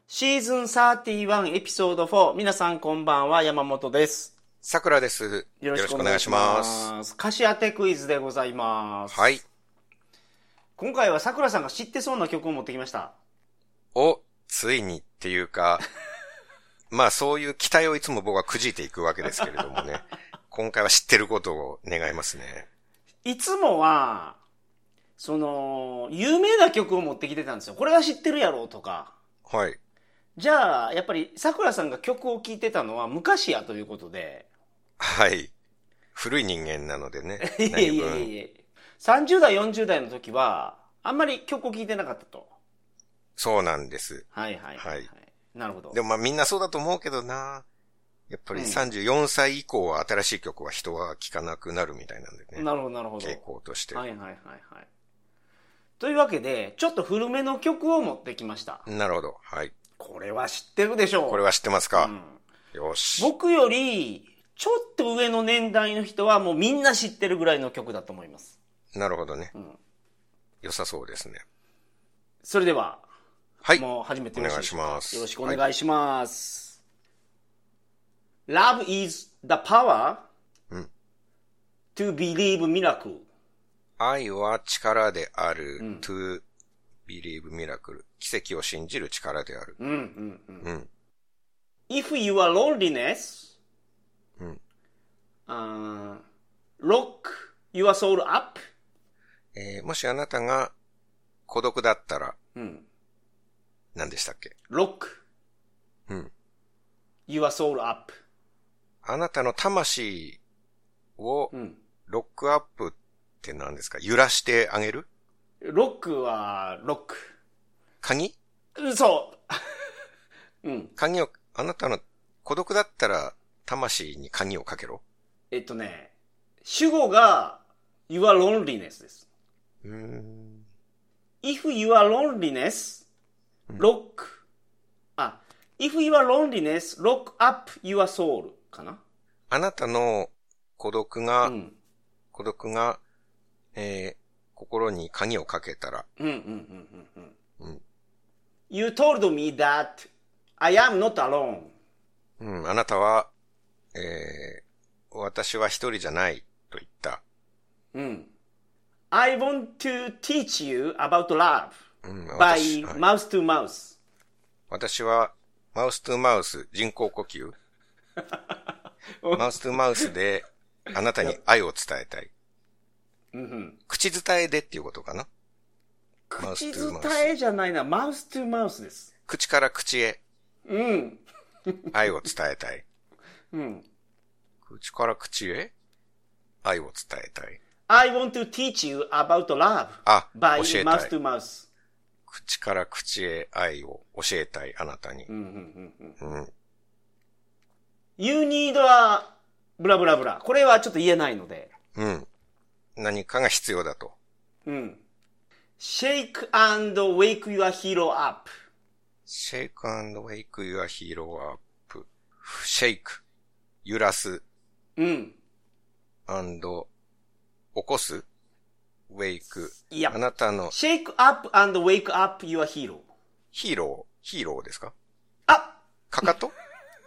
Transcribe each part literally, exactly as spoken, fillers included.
シーズンさんじゅういちエピソードよん。皆さんこんばんは、山本です。 さくらです。よろしくお願いします。 歌詞当てクイズでございます。 はい。 今回はさくらさんが知ってそうな曲を持ってきました。 お、ついにっていうか、まあそういう期待をいつも僕はくじいていくわけですけれどもね。今回は知ってることを願いますね。 いつもは、その、有名な曲を持ってきてたんですよ。これは知ってるやろとか。 はい。 じゃあ、やっぱり、さくらさんが曲を聴いてたのは昔やということで。 はい。古い人間なのでね。 いえいえいえ。さんじゅう代、よんじゅう代の時は、あんまり曲を聴いてなかったと。 そうなんです。 はいはいはい、はい。なるほど。 でもまあみんなそうだと思うけどな。やっぱりさんじゅうよんさい以降は新しい曲は人は聴かなくなるみたいなんでね。 なるほどなるほど。 傾向として。 はいはいはいはい。というわけで、ちょっと古めの曲を持ってきました。 なるほど。はい。 これは知ってるでしょう。 これは知ってますか、 うん、 よし。 僕より、ちょっと上の年代の人はもうみんな知ってるぐらいの曲だと思います。 なるほどね。 うん、 良さそうですね。 それでは、 はい。 もう始めてよろしいでしょうか。 お願いします。 よろしくお願いします。はい、Love is the power、うん、to believe miracle。 愛は力である、うん、to believe miracle。奇跡を信じる力である。 うんうんうん。うん、If your loneliness、うん、uh, lock your soul up、 えー、もしあなたが孤独だったら、うん、何でしたっけ？ lock、うん、your soul up。 あなたの魂をロックアップって何ですか？揺らしてあげる？ ロックはロック。 鍵？ そう。うん。 鍵を、あなたの孤独だったら魂に鍵をかけろ？ えっとね、主語が your loneliness です。うーん。if your loneliness lock、うん、あ、if your loneliness lock up your soul かな？ あなたの孤独が、うん、孤独が、えー、心に鍵をかけたら。うんうんうんうんうん。うん。 You told me that I am not alone. うん、あなたは、えー、私は一人じゃないと言った。うん。 I want to teach you about love、うん、by mouth to mouth。 私はマウストゥマウス、人工呼吸マウストゥマウスであなたに愛を伝えたい。うんうん、口伝えでっていうことかな？ 口伝えじゃないな、マウストゥマウスです。 口から口へ。 うん。 愛を伝えたい。 うん。 口から口へ愛を伝えたい。 I want to teach you about love あ、 by 教えたい。 mouth to mouth。 口から口へ愛を教えたい、あなたに。うんうんうんうん。 You need a ブラブラブラ。これはちょっと言えないので。 うん。何かが必要だと。 うん。Shake and wake your hero up。Shake and wake your hero up。Shake。揺らす。 うん。 and 起こす。wake。 いや。 あなたの。 Shake up and wake up your hero。 ヒーロー。ヒーローですか？ あ！ かかと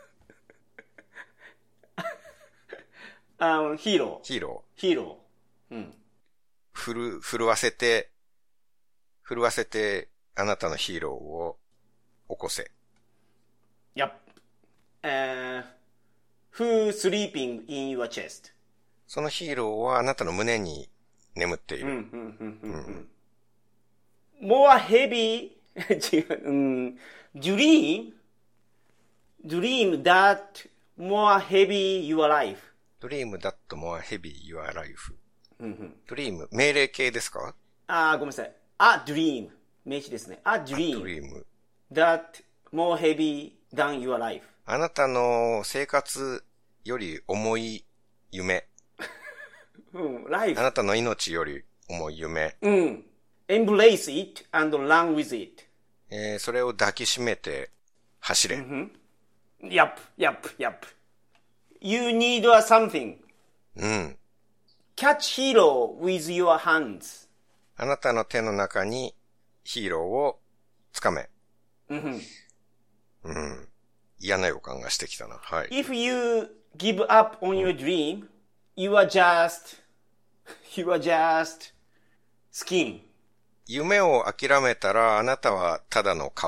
あの、ヒーロー。 ヒーロー。ヒーロー。うん。 ふる、震わせて、震わせて、あなたのヒーローを起こせ。 Yep. Uh, who sleeping in your chest? そのヒーローはあなたの胸に眠っている。うんうんうんうん、more heavy, 違う、うん、dream, dream that more heavy your life.Dream that more heavy your life. うんうん、Dream 命令形ですか？ あー、ごめんなさい。A dream 名詞ですね。A dream, dream that more heavy than your life. あなたの生活より重い夢。 うん、life。 あなたの命より重い夢。 うん。Embrace it and run with it. えー、それを抱きしめて走れ。うん、 Yup, yup, yup.You need something. うん。 Catch hero with your hands. あなたの手の中にヒーローをつかめ。 うん。 うん。嫌な予感がしてきたな。はい。 If you give up on your dream, you are just, you are just skin. 夢を諦めたらあなたはただの皮。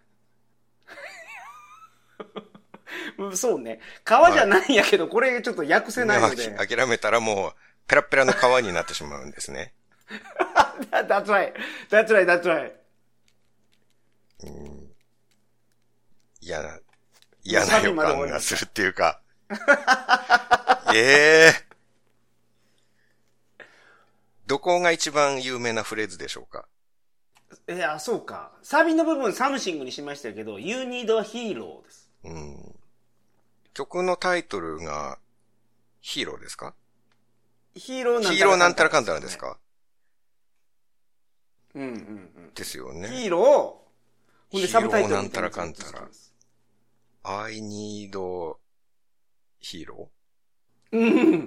そうね。皮じゃないんやけど、はい、これちょっと訳せないので。 諦めたらもうペラペラの皮になってしまうんですね。 That's right. That's right. That's right. うん、嫌な、嫌な予感がするっていうか。ええー。どこが一番有名なフレーズでしょうか？ いや、そうか。サビの部分サムシングにしましたけど、You Need a Hero です。 うん。曲のタイトルがヒーローですか？ ヒーローなんたらかんたら、ね、 ヒーローなんたらかんたらですか？ うんうんうん。 ですよね。 ヒーロー、ほんでサブタイトルなんたらかんたら。I need hero? うん。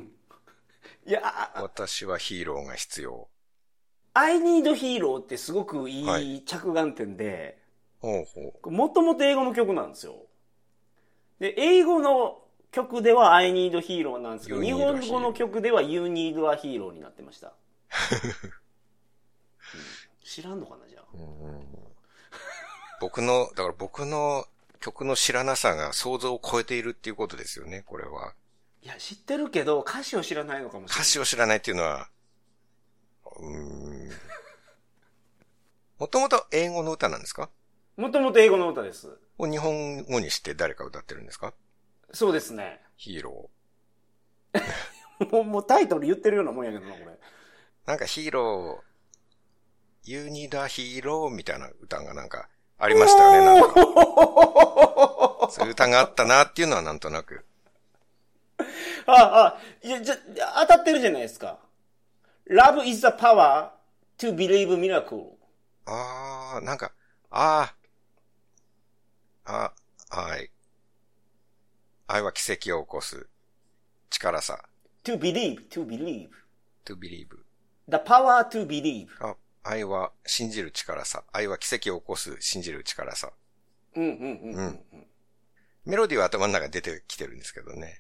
いや、 私はヒーローが必要。 I need hero ってすごくいい着眼点で、 はい、ほうほう。 もともと英語の曲なんですよ。で、英語の曲では I need hero なんですけど、日本語の曲では You need a hero になってました。うん、知らんのかな、じゃあ。 うん僕の、だから僕の曲の知らなさが想像を超えているっていうことですよね、これは。 いや、知ってるけど、歌詞を知らないのかもしれない。 歌詞を知らないっていうのは、うーん。もともと英語の歌なんですか？ もともと英語の歌です。 日本語にして誰か歌ってるんですか？ そうですね。 ヒーロー。もう、もうタイトル言ってるようなもんやけどな、これ。 なんかヒーロー、You need a hero みたいな歌がなんかありましたよね、なんか。そういう歌があったなっていうのはなんとなく。 ああ、あいや、じゃ、当たってるじゃないですか。Love is the power to believe miracle. ああ、なんか、ああ、あ、はい。愛は奇跡を起こす力さ。 to believe, to believe. to believe. The power to believe. あ、愛は信じる力さ。愛は奇跡を起こす信じる力さ。 うんうんうんうん、うん。 メロディーは頭の中に出てきてるんですけどね。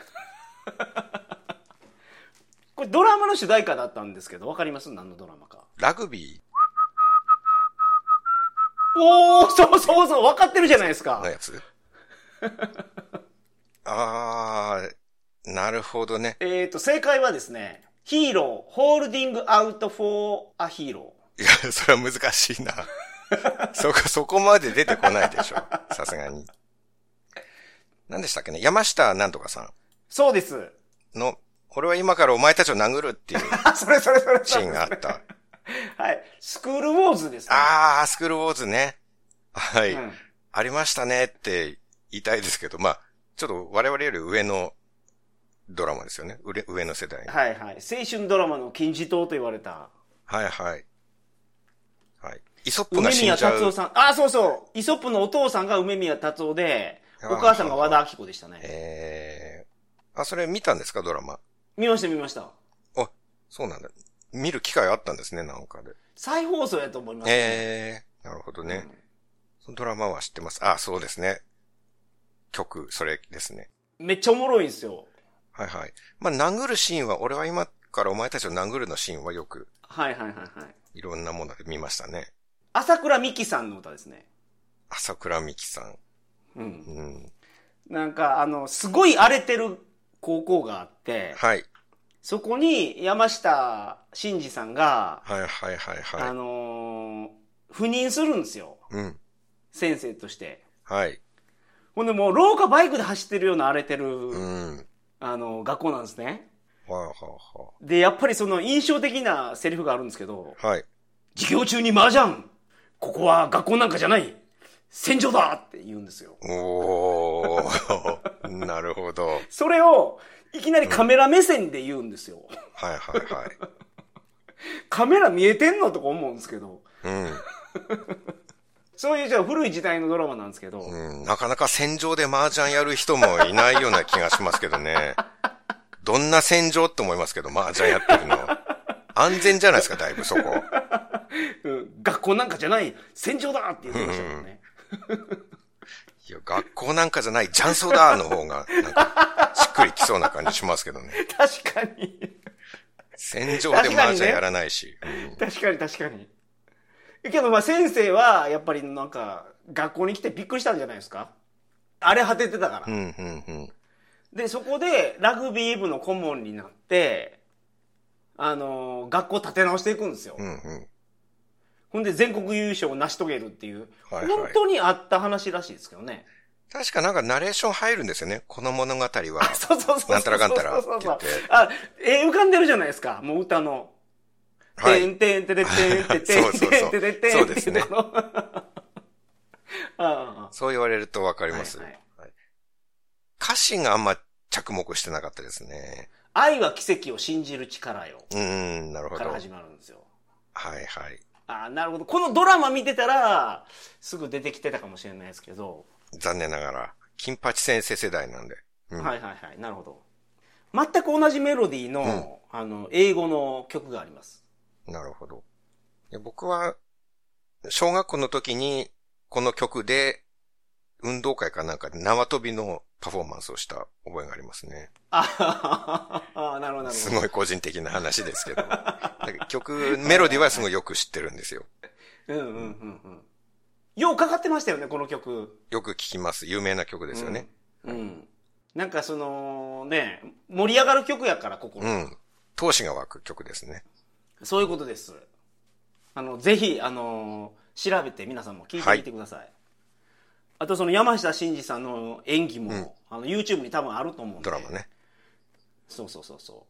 これドラマの主題歌だったんですけど、わかります？何のドラマか。 ラグビー。 おー、そうそうそう、わかってるじゃないですか。 のやつあー、なるほどね。 えっと、正解はですね、ヒーロー、ホールディングアウトフォーアヒーロー。いや、それは難しいな。そこ、そこまで出てこないでしょ。さすがに。何でしたっけね？山下なんとかさん。 そうです。 の、俺は今からお前たちを殴るっていう。 それそれそれ。 シーンがあった。 はい。スクールウォーズですね。 あー、スクールウォーズね。はい、 うん。 ありましたねって言いたいですけど、まあ、ちょっと我々より上のドラマですよね。上、上の世代。 はいはい。青春ドラマの金字塔と言われた。 はいはい。はい。イソップが死んじゃう。 梅宮達夫さん。ああ、そうそう。イソップのお父さんが梅宮達夫で、お母さんが和田アキ子でしたね。 えー。あ、それ見たんですか、ドラマ。 見ました見ました。 あ、そうなんだ。見る機会あったんですね、なんかで。 再放送やと思いますね。 えー、なるほどね。うん、そのドラマは知ってます。あ、そうですね。曲、それですね。 めっちゃおもろいんですよ。 はいはい。まあ、殴るシーンは、俺は今からお前たちを殴るのシーンはよく。 はいはいはいはい。 いろんなもので見ましたね。 朝倉美希さんの歌ですね。 朝倉美希さん。 うん。うん。なんか、あの、すごい荒れてる高校があって、 はい。 そこに山下真司さんが、 はいはいはいはい。 あのー、赴任するんですよ。 うん。 先生として。 はい。 ほんでもう廊下バイクで走ってるような荒れてる、 うん。 あの、学校なんですね。 はいはいはい。 で、やっぱりその印象的なセリフがあるんですけど、 はい。 授業中に麻雀ここは学校なんかじゃない戦場だって言うんですよ。 おー。なるほど。 それを、いきなりカメラ目線で言うんですよ。うん、 はいはいはい。 カメラ見えてんのとか思うんですけど。 うん。 そういうじゃあ古い時代のドラマなんですけど。 うん。なかなか戦場で麻雀やる人もいないような気がしますけどね。どんな戦場って思いますけど、麻雀やってるの。安全じゃないですか、だいぶそこ。 うん、学校なんかじゃない戦場だって言ってましたもんね。 いや、学校なんかじゃない雀荘だの方が、なんか、しっくりきそうな感じしますけどね。 確かに。 戦場で麻雀やらないし。 確かに、ね、確かに。けどまあ先生は、やっぱりなんか、学校に来てびっくりしたんじゃないですか？荒れ果ててたから。 うんうんうん。 で、そこでラグビー部の顧問になって、あのー、学校立て直していくんですよ。 うんうん。 ほんで全国優勝を成し遂げるっていう、 はいはい、 本当にあった話らしいですけどね。 確かなんかナレーション入るんですよね。この物語は。 そうそうそう。 なんたらかんたらって言って。 あ、えー、浮かんでるじゃないですか。もう歌の。 はい。 てんてんてんてんてんてんてんてんてんてんてん。 そうですね。 あそう言われるとわかります、 はいはいはい。歌詞があんま着目してなかったですね。 愛は奇跡を信じる力よ。 うん、なるほど。 から始まるんですよ。 はいはい。 あ、なるほど。このドラマ見てたら、すぐ出てきてたかもしれないですけど。 残念ながら、金八先生世代なんで。 うん、はいはいはい。なるほど。全く同じメロディーの、うん、あの、英語の曲があります。 なるほど。いや僕は、小学校の時に、この曲で、運動会かなんかで縄跳びのパフォーマンスをした覚えがありますね。 ああ、なるほど。 すごい個人的な話ですけど。曲、メロディーはすごいよく知ってるんですよ。 うんうんうんうん。ようかかってましたよね、この曲。 よく聞きます。有名な曲ですよね。 うん。うん、なんかその、ね、盛り上がる曲やから、ここ。 うん。闘志が湧く曲ですね。 そういうことです。あの、ぜひ、あの、調べて皆さんも聞いてみてください。はい、あとその山下真司さんの演技も、うん、あの YouTube に多分あると思うんで。 ドラマね。 そうそうそうそう。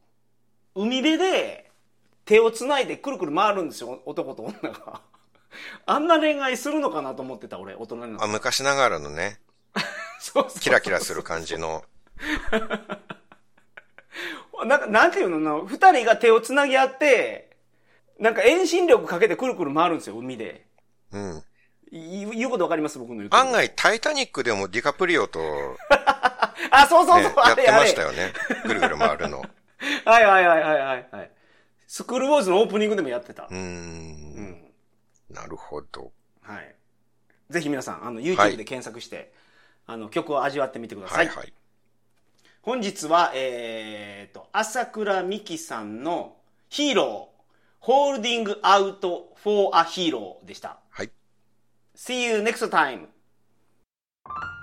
海辺で手をつないでくるくる回るんですよ、男と女が。あんな恋愛するのかなと思ってた俺、大人になって。 あ、昔ながらのね。そうそうそうそう。キラキラする感じの。 なんか、なんていうの、二人が手をつなぎ合って、なんか遠心力かけてくるくる回るんですよ、海で。 うん。 言うことわかります？僕の言うと。 案外、タイタニックでもディカプリオと、 あ、そうそうそう、 ね、やってましたよね。ぐるぐる回るの。 はいはいはいはいはい。スクールウォーズのオープニングでもやってた。 うーん。うん。なるほど。 はい。ぜひ皆さん、あの、YouTube で検索して、はい、あの、曲を味わってみてください。はいはい。本日は、えーと、朝倉美希さんのヒーロー、Holding Out for a Hero でした。 はい。 See you next time!